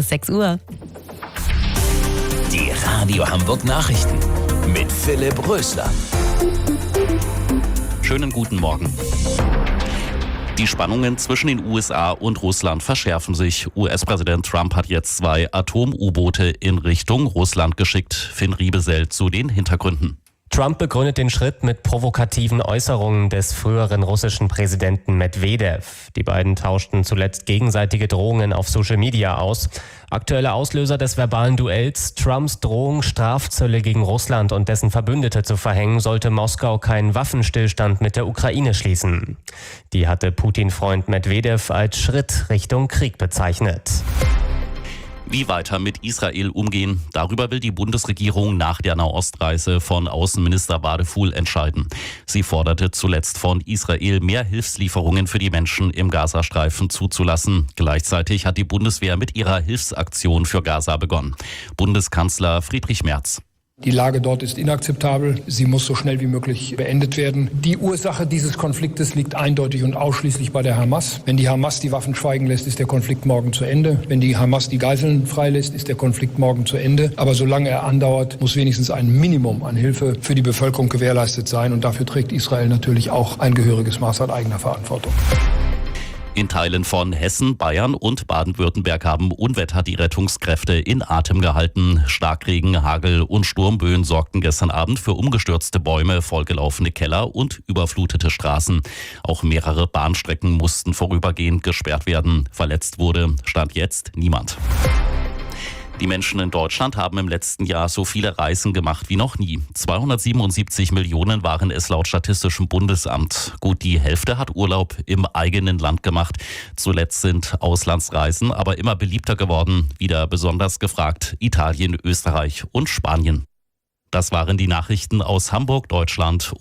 6 Uhr. Die Radio Hamburg Nachrichten mit Philipp Rösler. Schönen guten Morgen. Die Spannungen zwischen den USA und Russland verschärfen sich. US-Präsident Trump hat jetzt 2 Atom-U-Boote in Richtung Russland geschickt. Finn Riebesell zu den Hintergründen. Trump begründet den Schritt mit provokativen Äußerungen des früheren russischen Präsidenten Medwedew. Die beiden tauschten zuletzt gegenseitige Drohungen auf Social Media aus. Aktueller Auslöser des verbalen Duells: Trumps Drohung, Strafzölle gegen Russland und dessen Verbündete zu verhängen, sollte Moskau keinen Waffenstillstand mit der Ukraine schließen. Die hatte Putin-Freund Medwedew als Schritt Richtung Krieg bezeichnet. Wie weiter mit Israel umgehen, darüber will die Bundesregierung nach der Nahostreise von Außenminister Wadefuhl entscheiden. Sie forderte zuletzt von Israel, mehr Hilfslieferungen für die Menschen im Gazastreifen zuzulassen. Gleichzeitig hat die Bundeswehr mit ihrer Hilfsaktion für Gaza begonnen. Bundeskanzler Friedrich Merz. Die Lage dort ist inakzeptabel. Sie muss so schnell wie möglich beendet werden. Die Ursache dieses Konfliktes liegt eindeutig und ausschließlich bei der Hamas. Wenn die Hamas die Waffen schweigen lässt, ist der Konflikt morgen zu Ende. Wenn die Hamas die Geiseln freilässt, ist der Konflikt morgen zu Ende. Aber solange er andauert, muss wenigstens ein Minimum an Hilfe für die Bevölkerung gewährleistet sein. Und dafür trägt Israel natürlich auch ein gehöriges Maß an eigener Verantwortung. In Teilen von Hessen, Bayern und Baden-Württemberg haben Unwetter die Rettungskräfte in Atem gehalten. Starkregen, Hagel und Sturmböen sorgten gestern Abend für umgestürzte Bäume, vollgelaufene Keller und überflutete Straßen. Auch mehrere Bahnstrecken mussten vorübergehend gesperrt werden. Verletzt wurde Stand jetzt niemand. Die Menschen in Deutschland haben im letzten Jahr so viele Reisen gemacht wie noch nie. 277 Millionen waren es laut Statistischem Bundesamt. Gut die Hälfte hat Urlaub im eigenen Land gemacht. Zuletzt sind Auslandsreisen aber immer beliebter geworden. Wieder besonders gefragt Italien, Österreich und Spanien. Das waren die Nachrichten aus Hamburg, Deutschland